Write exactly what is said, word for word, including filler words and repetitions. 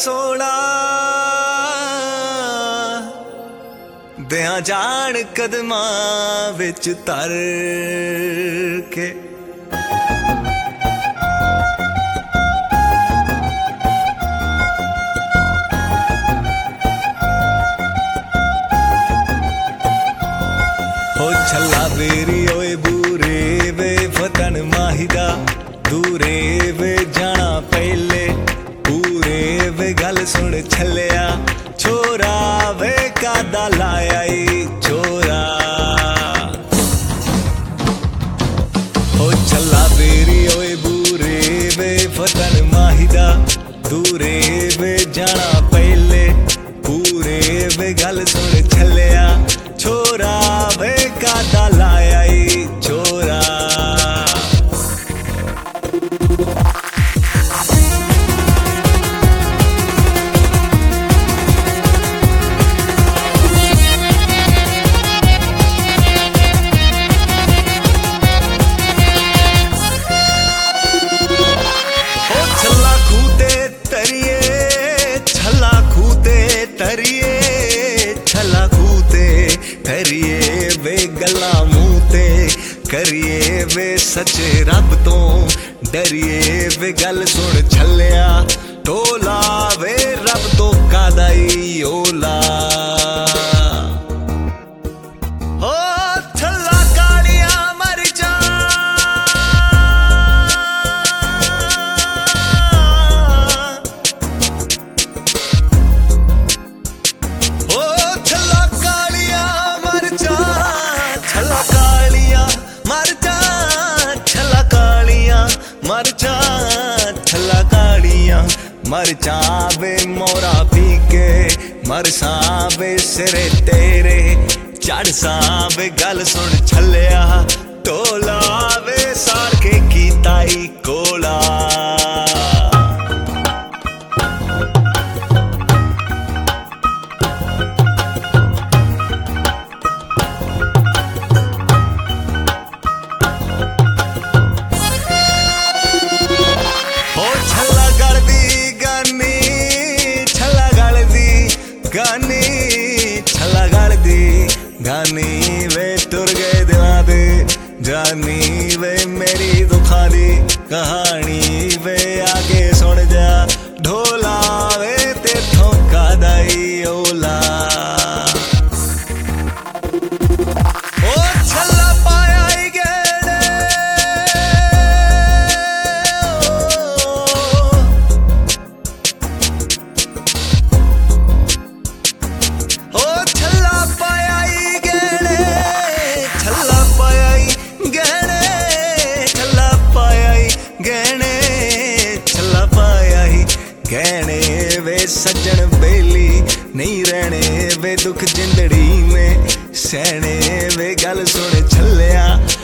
सोना दिया जान कदमां विच तर के। हो छला बेरी ओए बूरे वे फतन माहिदा दूरे वे जाना पहले पूरे वे गल सुन छलिया छोरा वे कादा लाया छोरा। हो छला बेरी ओए बूरे वे फतन माहिदा दूरे वे जाना पहले पूरे वे गल सुन छलिया छोरा वे कादा लाया छोरा। करिए वे गला मूते करिए वे सच्चे रब तो डरिए वे गल सुन छलिया टोला वे रब तो कादाई ओला। हो छला कालिया मर जा हो छला कालिया मर जा छला कालिया मर जा छला कालिया मर जा छला कालिया मर जावे मोरा पी के मर सावे सिरे तेरे चढ़ सावे गल सुन छलिया टोला वे सार के कीताई कोला। गानी छला गल दी गानी वे तुर गए दिला दे जानी वे मेरी दुखा दी कहानी वे आगे सुन जा ढोला वे तेथों कादाई ओला। ओ छला पाया ही गेड़े गहने वे सज्जन बेली नहीं रहने वे दुख जिंदड़ी में सहने वे गल सुन छलिया